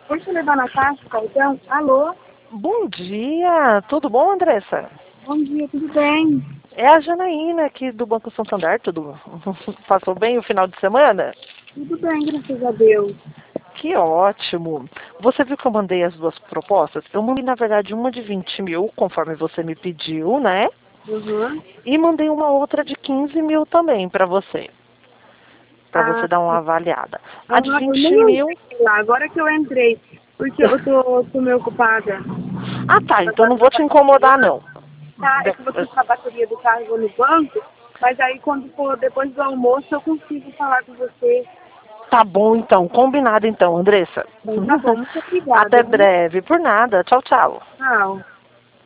Deixa eu levar na caixa, cartão. Alô? Bom dia, tudo bom, Andressa? Bom dia, tudo bem? É a Janaína aqui do Banco Santander, tudo passou bem o final de semana? Tudo bem, graças a Deus. Que ótimo! Você viu que eu mandei as duas propostas? Eu mandei, na verdade, uma de 20 mil, conforme você me pediu, né? Uhum. E mandei uma outra de 15 mil também para você Ah, dar uma avaliada. A de eu 20 nem mil... entrei lá, agora que eu entrei, porque eu tô meio ocupada. Ah, tá, então não Trocando a vou te bateria. incomodar, não. Tá, é que eu vou trocar a bateria do carro e vou no banco, mas aí quando for depois do almoço eu consigo falar com você. Tá bom, então. Combinado, então, Andressa. Então tá bom, muito obrigada, Até viu? breve. Por nada. Tchau, tchau. Tchau.